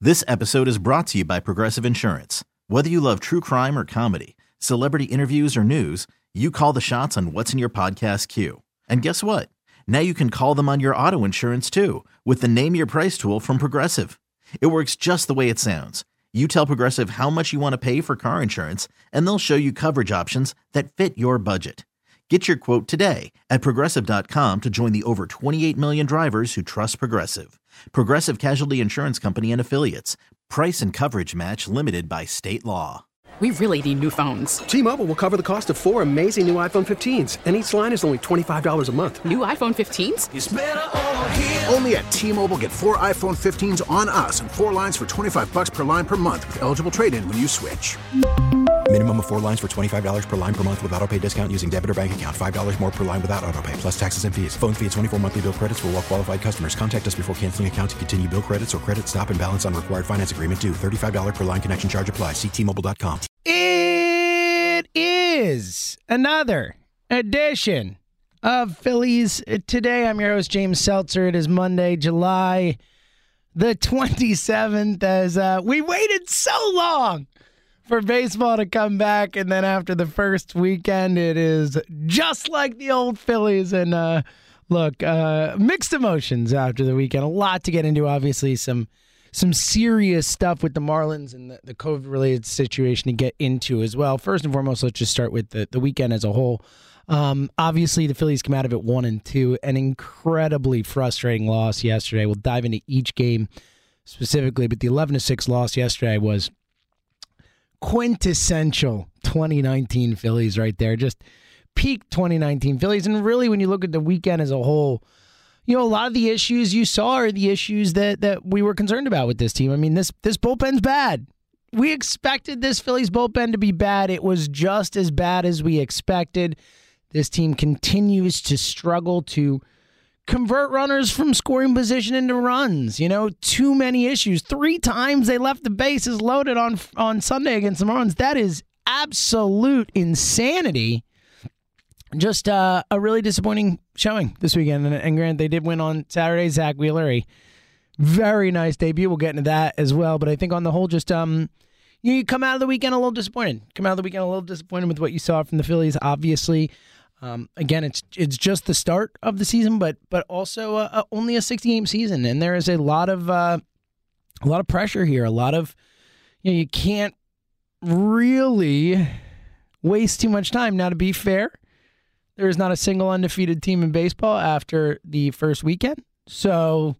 This episode is brought to you by Progressive Insurance. Whether you love true crime or comedy, celebrity interviews or news, you call the shots on what's in your podcast queue. And guess what? Now you can call them on your auto insurance too with the Name Your Price tool from Progressive. It works just the way it sounds. You tell Progressive how much you want to pay for car insurance, and they'll show you coverage options that fit your budget. Get your quote today at Progressive.com to join the over 28 million drivers who trust Progressive. Progressive Casualty Insurance Company and Affiliates. Price and coverage match limited by state law. We really need new phones. T-Mobile will cover the cost of 4 amazing new iPhone 15s, and each line is only $25 a month. New iPhone 15s? It's better over here. Only at T-Mobile, get 4 iPhone 15s on us and 4 lines for $25 per line per month with eligible trade-in when you switch. Minimum of 4 lines for $25 per line per month with autopay discount using debit or bank account. $5 more per line without autopay, plus taxes and fees. Phone fee at 24 monthly bill credits for well-qualified customers. Contact us before canceling account to continue bill credits or credit stop and balance on required finance agreement due. $35 per line connection charge applies. See T-Mobile.com. It is another edition of Phillies Today. I'm your host, James Seltzer. It is Monday, July the 27th, as we waited so long for baseball to come back, and then after the first weekend, it is just like the old Phillies. And look, mixed emotions after the weekend. A lot to get into, obviously, some serious stuff with the Marlins and the COVID-related situation to get into as well. First and foremost, let's just start with the weekend as a whole. Obviously, the Phillies come out of it 1-2, an incredibly frustrating loss yesterday. We'll dive into each game specifically, but the 11-6 loss yesterday was quintessential 2019 Phillies right there. Just peak 2019 Phillies. And really, when you look at the weekend as a whole, you know, a lot of the issues you saw are the issues that we were concerned about with this team. I mean, this bullpen's bad. We expected this Phillies bullpen to be bad. It was just as bad as we expected. This team continues to struggle to convert runners from scoring position into runs. You know, too many issues. 3 times they left the bases loaded on Sunday against the Marlins. That is absolute insanity. Just a really disappointing showing this weekend. And granted, they did win on Saturday. Zach Wheeler, a very nice debut. We'll get into that as well. But I think on the whole, just you come out of the weekend a little disappointed. Come out of the weekend a little disappointed with what you saw from the Phillies. Obviously, again, it's just the start of the season, but also only a 60-game season, and there is a lot of pressure here. A lot of, you can't really waste too much time. Now, to be fair, there is not a single undefeated team in baseball after the first weekend. So,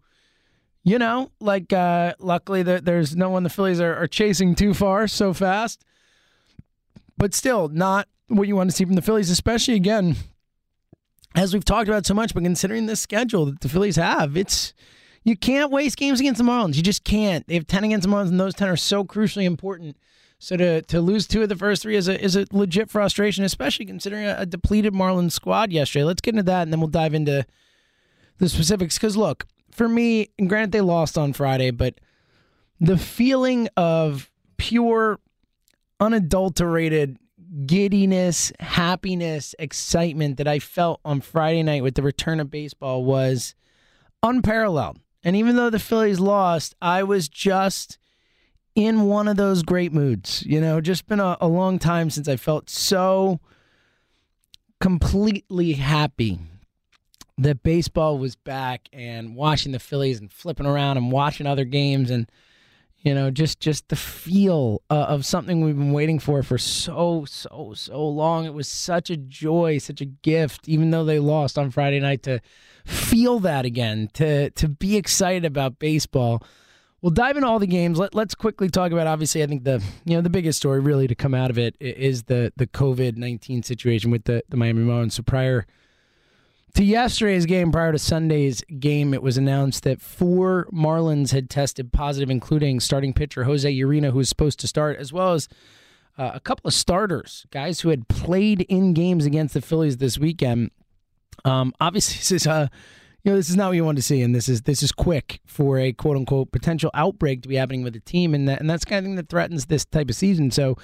luckily there's no one the Phillies are chasing too far so fast. But still, not what you want to see from the Phillies, especially, again, as we've talked about so much, but considering this schedule that the Phillies have, you can't waste games against the Marlins. You just can't. They have 10 against the Marlins, and those 10 are so crucially important. So to lose 2 of the first 3 is a legit frustration, especially considering a depleted Marlins squad yesterday. Let's get into that, and then we'll dive into the specifics. Because, look, for me, and granted they lost on Friday, but the feeling of pure, unadulterated giddiness, happiness, excitement that I felt on Friday night with the return of baseball was unparalleled. And even though the Phillies lost, I was just in one of those great moods. Just been a long time since I felt so completely happy that baseball was back, and watching the Phillies and flipping around and watching other games, and just the feel of something we've been waiting for so long. It was such a joy, such a gift, even though they lost on Friday night, to feel that again, to be excited about baseball. We'll dive into all the games. Let's quickly talk about, obviously, I think the biggest story really to come out of it is the COVID-19 situation with the Miami Marlins. So prior to yesterday's game, prior to Sunday's game, it was announced that 4 Marlins had tested positive, including starting pitcher Jose Urena, who was supposed to start, as well as a couple of starters, guys who had played in games against the Phillies this weekend. Obviously, this is not what you want to see, and this is quick for a quote unquote potential outbreak to be happening with the team, and that's the kind of thing that threatens this type of season. So,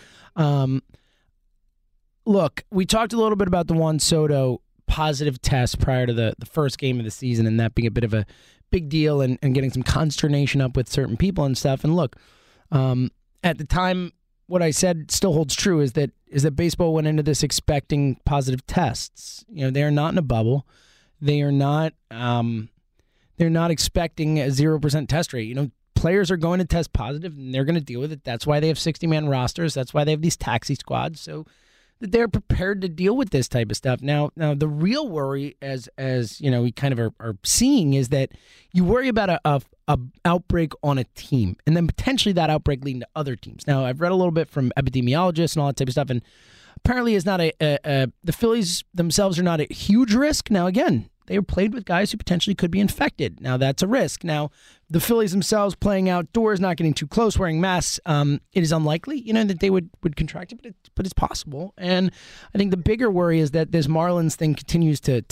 look, we talked a little bit about the Juan Soto positive test prior to the first game of the season, and that being a bit of a big deal and getting some consternation up with certain people and stuff. And look, at the time, what I said still holds true is that baseball went into this expecting positive tests. They are not in a bubble. They are not. They're not expecting a 0% test rate. Players are going to test positive, and they're going to deal with it. That's why they have 60-man rosters. That's why they have these taxi squads, so that they're prepared to deal with this type of stuff. Now the real worry, as we kind of are seeing, is that you worry about a outbreak on a team, and then potentially that outbreak leading to other teams. Now, I've read a little bit from epidemiologists and all that type of stuff, and apparently it's not the Phillies themselves are not a huge risk. Now, again, they were played with guys who potentially could be infected. Now, that's a risk. Now, the Phillies themselves playing outdoors, not getting too close, wearing masks, it is unlikely, that they would contract it, but it's possible. And I think the bigger worry is that this Marlins thing continues to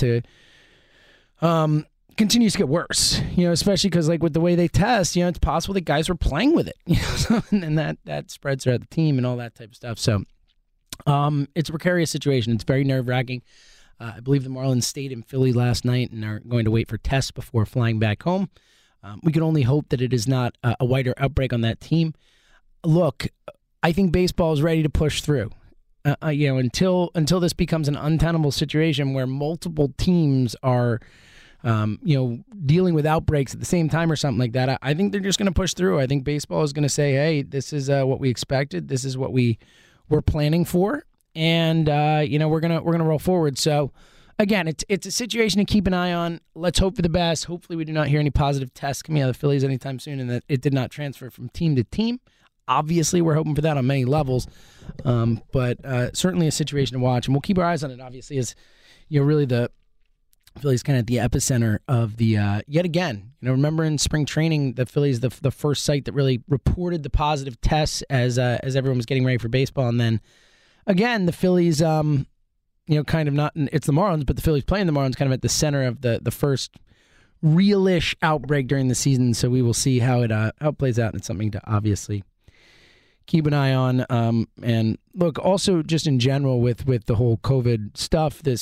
get worse, especially because, like, with the way they test, it's possible that guys were playing with it, and that spreads throughout the team and all that type of stuff. So it's a precarious situation. It's very nerve-wracking. I believe the Marlins stayed in Philly last night and are going to wait for tests before flying back home. We can only hope that it is not a wider outbreak on that team. Look, I think baseball is ready to push through. Until this becomes an untenable situation where multiple teams are, dealing with outbreaks at the same time or something like that. I think they're just going to push through. I think baseball is going to say, "Hey, this is what we expected. This is what we were planning for." And we're gonna roll forward. So again, it's a situation to keep an eye on. Let's hope for the best. Hopefully, we do not hear any positive tests coming out of the Phillies anytime soon, and that it did not transfer from team to team. Obviously, we're hoping for that on many levels, but certainly a situation to watch, and we'll keep our eyes on it. Obviously, as really the Phillies kind of at the epicenter of the yet again. Remember in spring training, the Phillies the first site that really reported the positive tests as everyone was getting ready for baseball, and then. Again, the Phillies, kind of not, it's the Marlins, but the Phillies playing the Marlins kind of at the center of the first real-ish outbreak during the season. So we will see how it plays out. And it's something to obviously keep an eye on. And look, also just in general with the whole COVID stuff, this,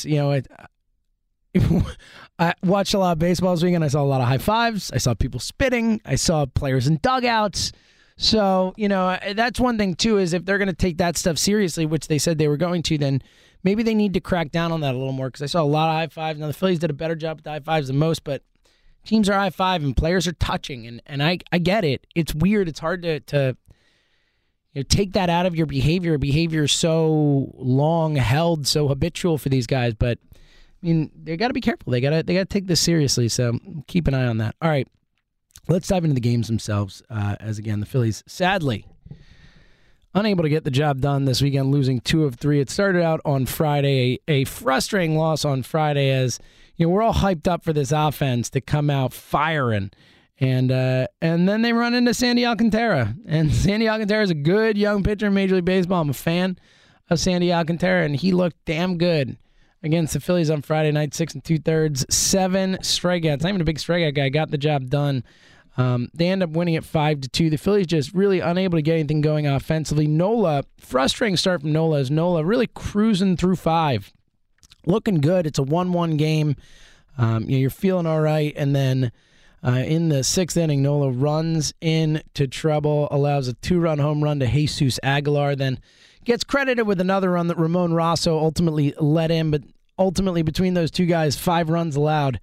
I watched a lot of baseball this weekend. I saw a lot of high fives. I saw people spitting. I saw players in dugouts. So, that's one thing, too, is if they're going to take that stuff seriously, which they said they were going to, then maybe they need to crack down on that a little more, because I saw a lot of high fives. Now, the Phillies did a better job with the high fives than most, but teams are high five and players are touching, and I get it. It's weird. It's hard to take that out of your behavior. Behavior so long held, so habitual for these guys, but they got to be careful. They got to take this seriously, so keep an eye on that. All right. Let's dive into the games themselves, as again, the Phillies, sadly, unable to get the job done this weekend, losing 2 of 3. It started out on Friday, a frustrating loss on Friday as, we're all hyped up for this offense to come out firing. And then they run into Sandy Alcantara. And Sandy Alcantara is a good young pitcher in Major League Baseball. I'm a fan of Sandy Alcantara, and he looked damn good against the Phillies on Friday night, 6 2/3, 7 strikeouts. Not even a big strikeout guy, got the job done. They end up winning it 5-2. The Phillies just really unable to get anything going offensively. Nola, frustrating start from Nola, as Nola really cruising through 5. Looking good. It's a 1-1 game. You're feeling all right. And then in the 6th inning, Nola runs into trouble, allows a 2-run home run to Jesus Aguilar, then gets credited with another run that Ramon Rosso ultimately let in, but ultimately between those two guys, 5 runs allowed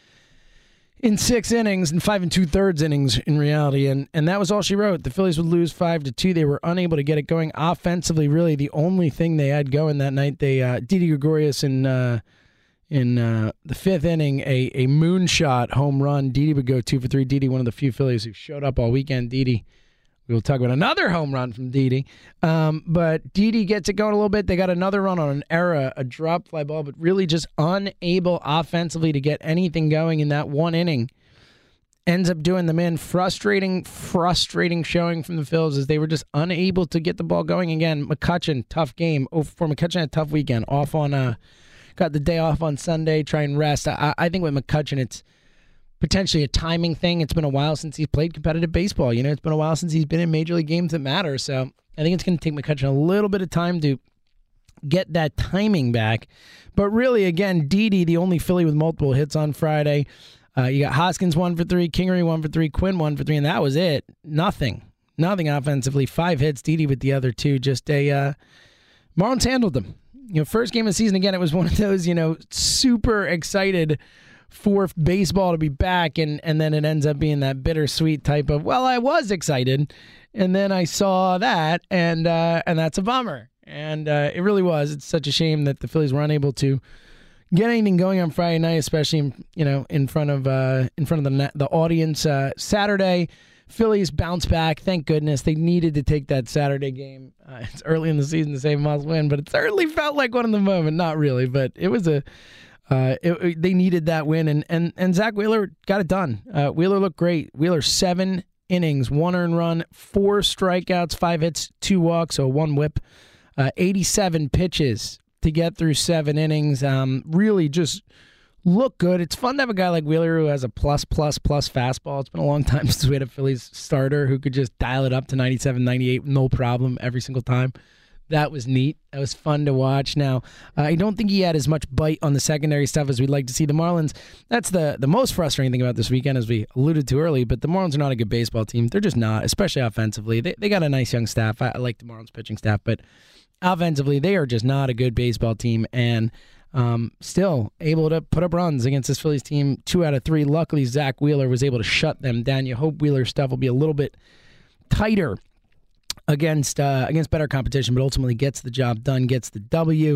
in 6 innings and 5 2/3 innings in reality, and that was all she wrote. The Phillies would lose 5-2. They were unable to get it going offensively. Really, the only thing they had going that night, they Didi Gregorius in the 5th inning, a moonshot home run. Didi would go 2 for 3. Didi, one of the few Phillies who showed up all weekend. Didi. We will talk about another home run from Didi. But Didi gets it going a little bit. They got another run on an error, a drop fly ball, but really just unable offensively to get anything going in that 1 inning. Ends up doing them in. Frustrating showing from the Phils as they were just unable to get the ball going again. McCutchen, tough game. For McCutchen, had a tough weekend. Got the day off on Sunday, try and rest. I think with McCutchen, it's potentially a timing thing. It's been a while since he's played competitive baseball. It's been a while since he's been in major league games that matter. So I think it's going to take McCutchen a little bit of time to get that timing back. But really, again, Didi, the only Philly with multiple hits on Friday. You got Hoskins 1 for 3, Kingery 1 for 3, Quinn 1 for 3, and that was it. Nothing offensively. 5 hits, Didi with the other 2. Just Marlins handled them. First game of the season, again, it was one of those, super excited for baseball to be back, and then it ends up being that bittersweet type of, well, I was excited, and then I saw that, and that's a bummer. And it really was. It's such a shame that the Phillies were unable to get anything going on Friday night, especially in front of the audience. Saturday, Phillies bounce back. Thank goodness. They needed to take that Saturday game. It's early in the season to say must win, but it certainly felt like one in the moment. Not really, but it was they needed that win, and Zach Wheeler got it done. Wheeler looked great. Wheeler 7 innings, 1 earned run, 4 strikeouts, 5 hits, 2 walks, so 1 whip, 87 pitches to get through 7 innings. Really just look good. It's fun to have a guy like Wheeler who has a plus fastball. It's been a long time since we had a Phillies starter who could just dial it up to 97, 98, no problem every single time. That was neat. That was fun to watch. Now, I don't think he had as much bite on the secondary stuff as we'd like to see. The Marlins, that's the most frustrating thing about this weekend, as we alluded to early, but the Marlins are not a good baseball team. They're just not, especially offensively. They got a nice young staff. I like the Marlins pitching staff, but offensively, they are just not a good baseball team, and still able to put up runs against this Phillies team 2 out of 3. Luckily, Zach Wheeler was able to shut them down. You hope Wheeler's stuff will be a little bit tighter against better competition, but ultimately gets the job done, gets the W.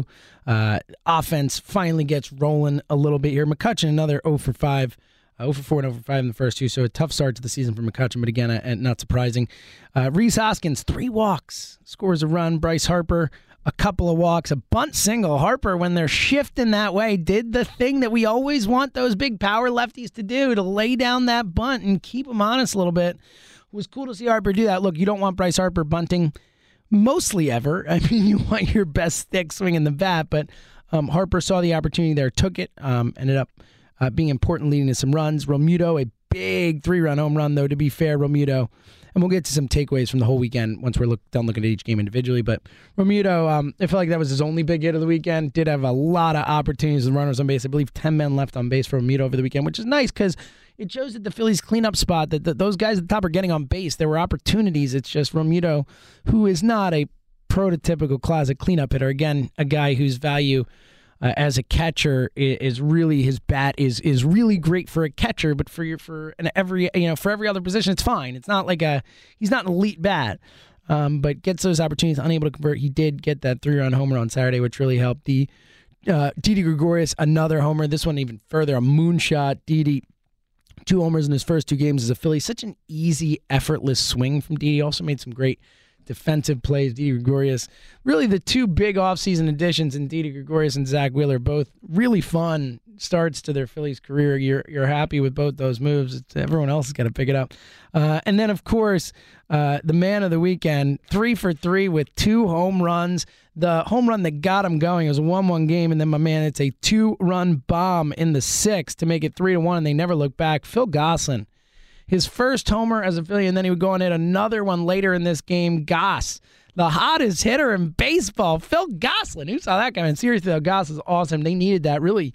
Offense finally gets rolling a little bit here. McCutchen, another 0 for 5. 0 for 4 and 0 for 5 in the first 2, so a tough start to the season for McCutchen, but again, not surprising. Rhys Hoskins, 3 walks, scores a run. Bryce Harper, a couple of walks, a bunt single. Harper, when they're shifting that way, did the thing that we always want those big power lefties to do, to lay down that bunt and keep them honest a little bit. It was cool to see Harper do that. Look, you don't want Bryce Harper bunting mostly ever. I mean, you want your best stick swinging the bat, but Harper saw the opportunity there, took it, ended up being important, leading to some runs. Realmuto, a big 3-run home run, though, to be fair. Realmuto, and we'll get to some takeaways from the whole weekend once we're done looking at each game individually, but Realmuto, I feel like that was his only big hit of the weekend. Did have a lot of opportunities with runners on base. I believe 10 men left on base for Realmuto over the weekend, which is nice because it shows that the Phillies cleanup spot, that those guys at the top are getting on base. There were opportunities. It's just Realmuto, who is not a prototypical classic cleanup hitter. Again, a guy whose value as a catcher is really, his bat is really great for a catcher, but for every other position, it's fine. It's not like he's not an elite bat, but gets those opportunities, unable to convert. He did get that 3-run homer on Saturday, which really helped. The Didi Gregorius, another homer. This one even further, a moonshot. Didi, 2 homers in his first 2 games as a Philly. Such an easy, effortless swing from Didi. Also made some great defensive plays. Didi Gregorius, really the 2 big offseason additions in Didi Gregorius and Zach Wheeler, both really fun starts to their Phillies career. You're happy with both those moves. Everyone else has got to pick it up. And then, of course, the man of the weekend, 3 for 3 with 2 home runs. The home run that got him going, it was a 1-1 game, and then, my man, it's a 2-run bomb in the 6th to make it 3-1, and they never looked back. Phil Gosselin, his first homer as a Philly, and then he would go and hit another one later in this game. Goss, the hottest hitter in baseball. Phil Gosselin, who saw that coming? Seriously, though, Goss is awesome. They needed that, really.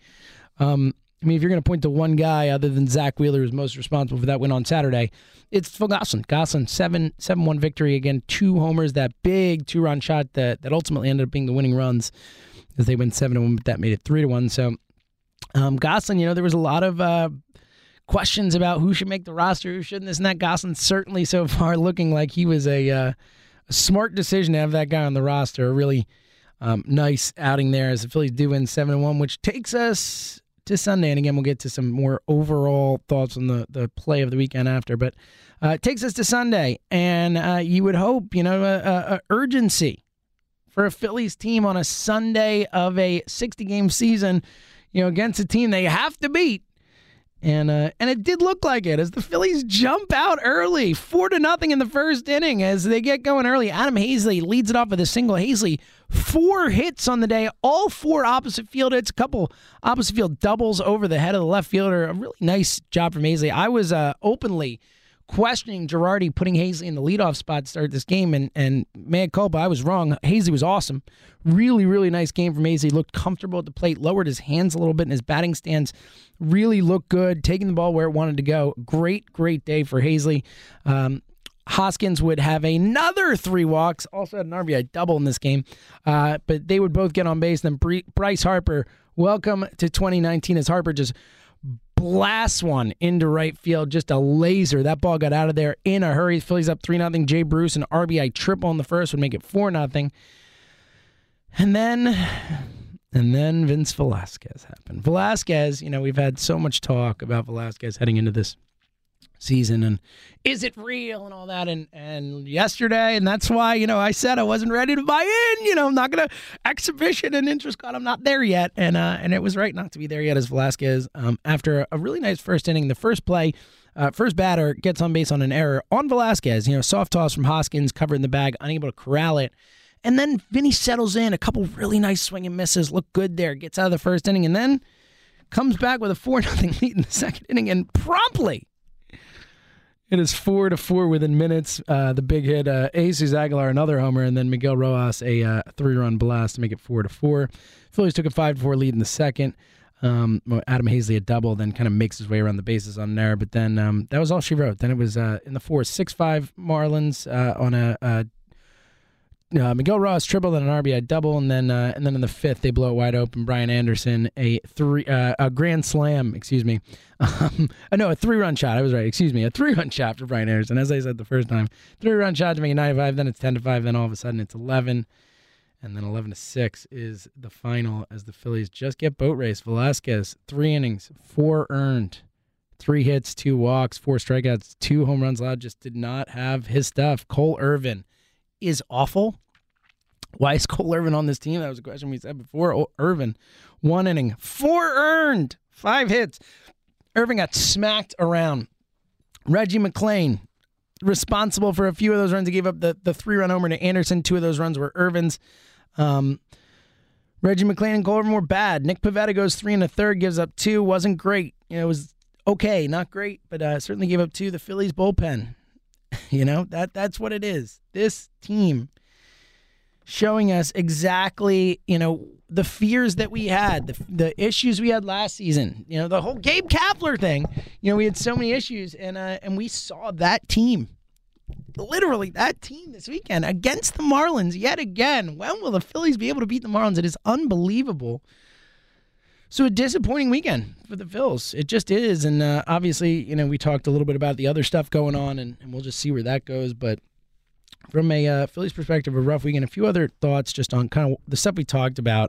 I mean, if you're going to point to one guy other than Zach Wheeler who's most responsible for that win on Saturday, it's Phil Gosselin. Gosselin, 7-1 victory. Again, 2 homers, that big 2-run shot that ultimately ended up being the winning runs as they went 7-1, but that made it 3-1. So Gosselin, there was a lot of questions about who should make the roster, who shouldn't, this and that. Gosselin certainly so far looking like he was a smart decision to have that guy on the roster. A really nice outing there as the Phillies do win 7-1, which takes us to Sunday. And again, we'll get to some more overall thoughts on the play of the weekend after. But it takes us to Sunday, and you would hope, urgency for a Phillies team on a Sunday of a 60-game season, against a team they have to beat. And it did look like it as the Phillies jump out early, 4-0 in the first inning as they get going early. Adam Hazley leads it off with a single. Hazley, 4 hits on the day, all 4 opposite field hits, a couple opposite field doubles over the head of the left fielder. A really nice job from Hazley. I was openly questioning Girardi putting Hazley in the leadoff spot to start this game, and mea culpa, I was wrong. Hazley was awesome. Really, really nice game from Hazley. Looked comfortable at the plate, lowered his hands a little bit in his batting stance. Really looked good, taking the ball where it wanted to go. Great, great day for Hazley. Hoskins would have another 3 walks, also had an RBI double in this game, but they would both get on base. Then Bryce Harper, welcome to 2019, as Harper just blasts one into right field, just a laser. That ball got out of there in a hurry. Phillies up 3-0. Jay Bruce, an RBI triple in the first, would make it 4-0. And then Vince Velasquez happened. Velasquez, we've had so much talk about Velasquez heading into this season, and is it real and all that, and yesterday, and that's why I said I wasn't ready to buy in. I'm not gonna exhibition and interest caught. I'm not there yet, and it was right not to be there yet as Velasquez, after a really nice first inning. The first play, first batter gets on base on an error on Velasquez. Soft toss from Hoskins, covered in the bag, unable to corral it. And then Vinny settles in, a couple really nice swing and misses, look good there, gets out of the first inning, and then comes back with a 4-0 lead in the second inning, and promptly it is 4-4 within minutes. The big hit, Jesus Aguilar, another homer, and then Miguel Rojas, a 3-run blast to make it 4-4. Phillies took a 5-4 lead in the second. Adam Hazley a double, then kind of makes his way around the bases on an error, but then that was all she wrote. Then it was in the fourth, 6-5 Marlins on a Miguel Rojas triple, then an RBI double, and then in the fifth they blow it wide open. Brian Anderson a grand slam, a 3-run shot. I was right, a 3-run shot for Brian Anderson. As I said the first time, 3-run shot to make it 9-5. Then it's 10-5. Then all of a sudden it's 11, and then 11-6 is the final as the Phillies just get boat race. Velasquez 3 innings, 4 earned, 3 hits, 2 walks, 4 strikeouts, 2 home runs allowed. Just did not have his stuff. Cole Irvin is awful. Why is Cole Irvin on this team? That was a question we said before. Irvin, 1 inning, 4 earned, 5 hits. Irvin got smacked around. Reggie McClain, responsible for a few of those runs. He gave up the 3-run homer to Anderson. 2 of those runs were Irvin's. Reggie McClain and Cole Irvin were bad. Nick Pivetta goes 3 1/3, gives up 2. Wasn't great. It was okay, not great, but certainly gave up 2. The Phillies bullpen, that's what it is. This team showing us exactly, the fears that we had, the issues we had last season. The whole Gabe Kapler thing. We had so many issues, and we saw that team, literally that team this weekend against the Marlins yet again. When will the Phillies be able to beat the Marlins? It is unbelievable. So a disappointing weekend for the Phils. It just is, and obviously, we talked a little bit about the other stuff going on, and we'll just see where that goes, but from a Phillies perspective, a rough weekend. A few other thoughts just on kind of the stuff we talked about.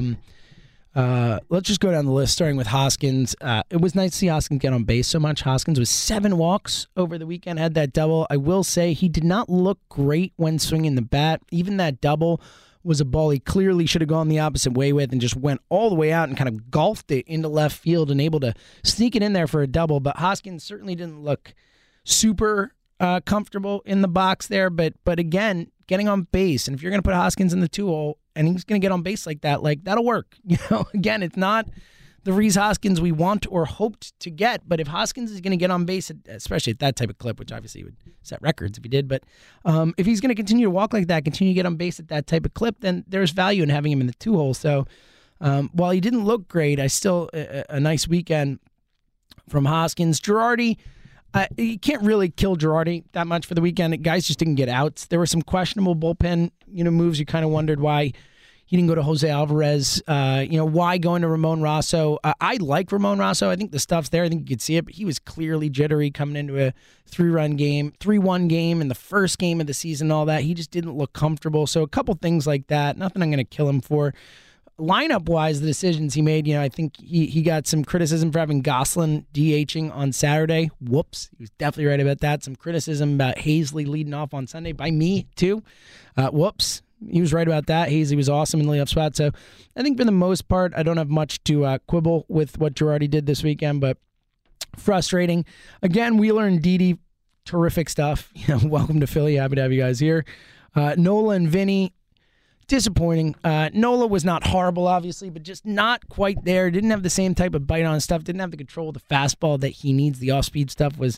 Let's just go down the list, starting with Hoskins. It was nice to see Hoskins get on base so much. Hoskins was 7 walks over the weekend, had that double. I will say he did not look great when swinging the bat. Even that double was a ball he clearly should have gone the opposite way with and just went all the way out and kind of golfed it into left field and able to sneak it in there for a double. But Hoskins certainly didn't look super comfortable in the box there, but again, getting on base, and if you're going to put Hoskins in the 2-hole and he's going to get on base like that, that'll work. Again, it's not the Rhys Hoskins we want or hoped to get, but if Hoskins is going to get on base, especially at that type of clip, which obviously would set records if he did, but if he's going to continue to walk like that, continue to get on base at that type of clip, then there's value in having him in the 2-hole. So while he didn't look great, I still a nice weekend from Hoskins. Girardi, you can't really kill Girardi that much for the weekend. Guys just didn't get outs. There were some questionable bullpen, moves. You kind of wondered why he didn't go to Jose Alvarez. Why going to Ramon Rosso? I like Ramon Rosso. I think the stuff's there. I think you could see it, but he was clearly jittery coming into a 3-1 game in the first game of the season, all that. He just didn't look comfortable. So a couple things like that. Nothing I'm going to kill him for. Lineup-wise, the decisions he made, I think he got some criticism for having Gosselin DHing on Saturday. Whoops. He was definitely right about that. Some criticism about Hazley leading off on Sunday by me, too. Whoops. He was right about that. Hazley was awesome in the leadoff spot. So I think for the most part, I don't have much to quibble with what Girardi did this weekend, but frustrating. Again, Wheeler and Didi, terrific stuff. Welcome to Philly. Happy to have you guys here. Nola and Vinny, disappointing. Nola was not horrible, obviously, but just not quite there. Didn't have the same type of bite on stuff. Didn't have the control of the fastball that he needs. The off-speed stuff was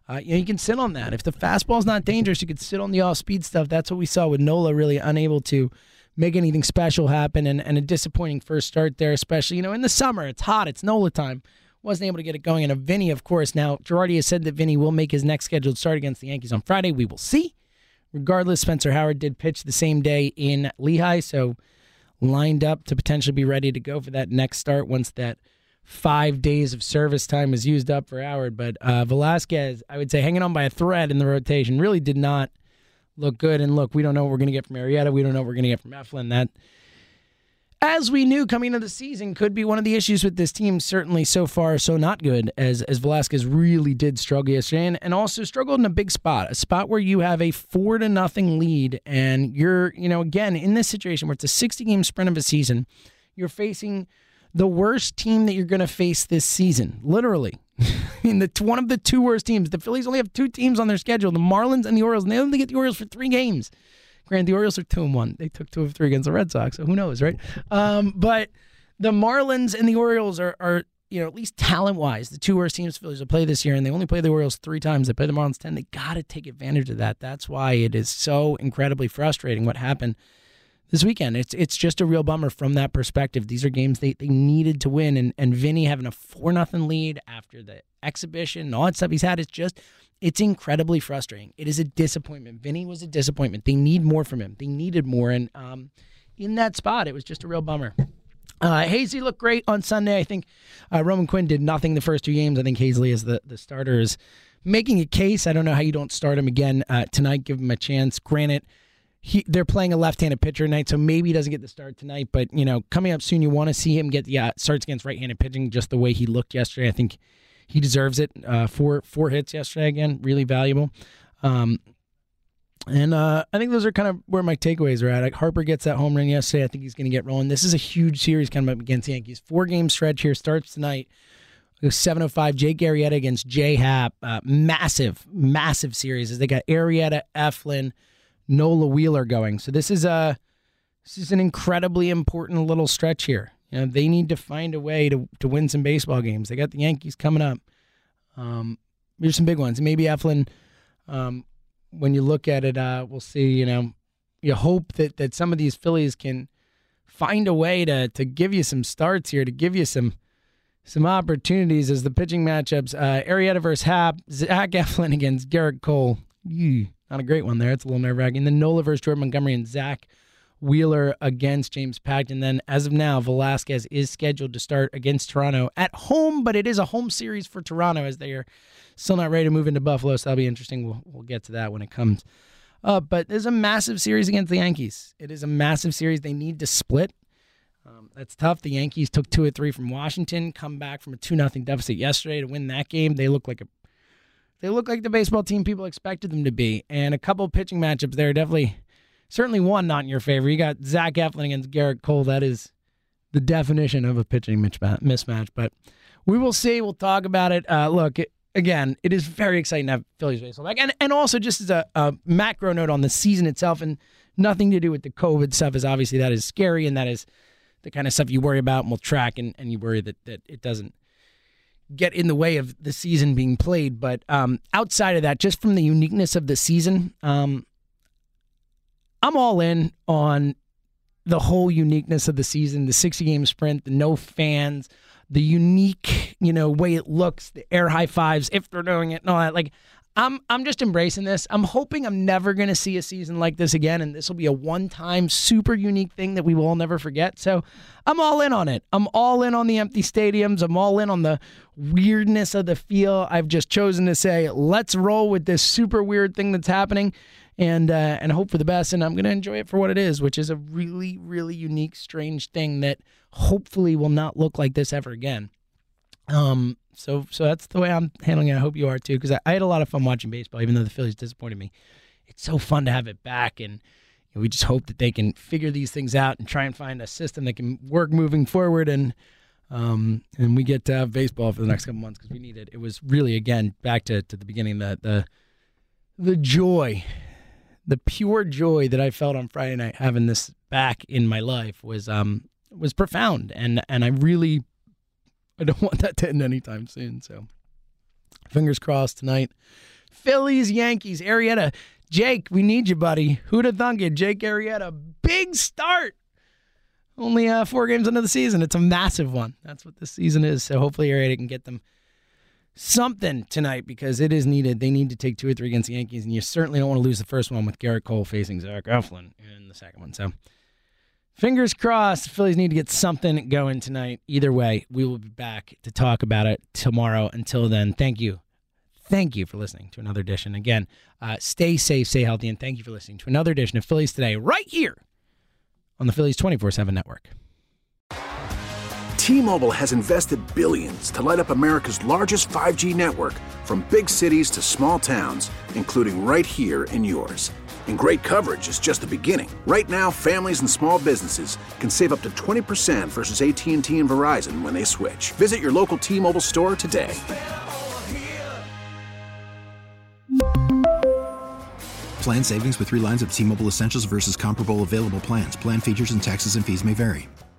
You can sit on that. If the fastball's not dangerous, you could sit on the off-speed stuff. That's what we saw with Nola, really unable to make anything special happen, and a disappointing first start there, especially, in the summer. It's hot. It's Nola time. Wasn't able to get it going. And Vinny, of course, now Girardi has said that Vinny will make his next scheduled start against the Yankees on Friday. We will see. Regardless, Spencer Howard did pitch the same day in Lehigh, so lined up to potentially be ready to go for that next start once that 5 days of service time is used up for Howard. But Velasquez, I would say, hanging on by a thread in the rotation, really did not look good. And look, we don't know what we're going to get from Arrieta. We don't know what we're going to get from Eflin. That, as we knew coming into the season, could be one of the issues with this team. Certainly so far, so not good, as Velasquez really did struggle yesterday, and also struggled in a big spot, a spot where you have a 4-0 lead, and you're, again, in this situation where it's a 60-game sprint of a season, you're facing the worst team that you're going to face this season, literally. One of the two worst teams. The Phillies only have two teams on their schedule, the Marlins and the Orioles, and they only get the Orioles for 3 games. Granted, the Orioles are 2-1. They took 2 of 3 against the Red Sox, so who knows, right? But the Marlins and the Orioles are at least talent-wise, the 2 worst teams the Phillies will play this year, and they only play the Orioles 3 times. They play the Marlins 10. They got to take advantage of that. That's why it is so incredibly frustrating what happened this weekend. It's just a real bummer from that perspective. These are games they needed to win, and Vinny having a 4-0 lead after the exhibition and all that stuff he's had, it's incredibly frustrating. It is a disappointment. Vinny was a disappointment. They need more from him. They needed more, and in that spot, it was just a real bummer. Hazley looked great on Sunday. I think Roman Quinn did nothing the first 2 games. I think Hazley as the starter is making a case. I don't know how you don't start him again tonight, give him a chance. Granted, they're playing a left-handed pitcher tonight, so maybe he doesn't get the start tonight. But, coming up soon, you want to see him get the starts against right-handed pitching just the way he looked yesterday. I think he deserves it. 4 hits yesterday, again, really valuable. And I think those are kind of where my takeaways are at. Like Harper gets that home run yesterday. I think he's going to get rolling. This is a huge series coming up against the Yankees. 4-game stretch here, starts tonight. 7:05, Jake Arrieta against Jay Happ. Massive series as they got Arrieta, Eflin, Nola, Wheeler going. So this is an incredibly important little stretch here. They need to find a way to win some baseball games. They got the Yankees coming up. There's some big ones. Maybe Eflin, when you look at it, we'll see, you hope that some of these Phillies can find a way to give you some starts here, to give you some opportunities as the pitching matchups. Arrieta versus Happ, Zach Eflin against Garrett Cole. Not a great one there. It's a little nerve-wracking. Then Nola versus Jordan Montgomery and Zach Wheeler against James Paxton. Then, as of now, Velasquez is scheduled to start against Toronto at home, but it is a home series for Toronto as they are still not ready to move into Buffalo, so that'll be interesting. We'll get to that when it comes. But there's a massive series against the Yankees. It is a massive series. They need to split. That's tough. The Yankees took 2 of 3 from Washington, come back from a 2-0 deficit yesterday to win that game. They look like the baseball team people expected them to be. And a couple of pitching matchups there, certainly one not in your favor. You got Zach Eflin against Garrett Cole. That is the definition of a pitching mismatch. But we will see. We'll talk about it. Again, it is very exciting to have Phillies baseball back. And also just as a macro note on the season itself, and nothing to do with the COVID stuff, is obviously that is scary, and that is the kind of stuff you worry about and will track, and you worry that it doesn't get in the way of the season being played. But outside of that, just from the uniqueness of the season, I'm all in on the whole uniqueness of the season, the 60-game sprint, the no fans, the unique, way it looks, the air high fives, if they're doing it and all that. Like, I'm just embracing this. I'm hoping I'm never going to see a season like this again, and this will be a one-time, super unique thing that we will all never forget. So I'm all in on it. I'm all in on the empty stadiums. I'm all in on the weirdness of the feel. I've just chosen to say, let's roll with this super weird thing that's happening and hope for the best, and I'm going to enjoy it for what it is, which is a really, really unique, strange thing that hopefully will not look like this ever again. So that's the way I'm handling it. I hope you are too, because I had a lot of fun watching baseball, even though the Phillies disappointed me. It's so fun to have it back, and we just hope that they can figure these things out and try and find a system that can work moving forward, and we get to have baseball for the next couple months because we need it. It was really, again, back to the beginning, the joy, the pure joy that I felt on Friday night having this back in my life was profound, and I don't want that to end anytime soon. So fingers crossed tonight. Phillies, Yankees, Arrieta. Jake, we need you, buddy. Who'd have thunk it? Jake Arrieta, big start. Only 4 games into the season. It's a massive one. That's what this season is. So hopefully Arrieta can get them something tonight because it is needed. They need to take 2 or 3 against the Yankees, and you certainly don't want to lose the first one with Garrett Cole facing Zach Eflin in the second one. So fingers crossed, the Phillies need to get something going tonight. Either way, we will be back to talk about it tomorrow. Until then, thank you. Thank you for listening to another edition. Again, stay safe, stay healthy, and thank you for listening to another edition of Phillies Today right here on the Phillies 24/7 network. T-Mobile has invested billions to light up America's largest 5G network, from big cities to small towns, including right here in yours. And great coverage is just the beginning. Right now, families and small businesses can save up to 20% versus AT&T and Verizon when they switch. Visit your local T-Mobile store today. Plan savings with 3 lines of T-Mobile Essentials versus comparable available plans. Plan features and taxes and fees may vary.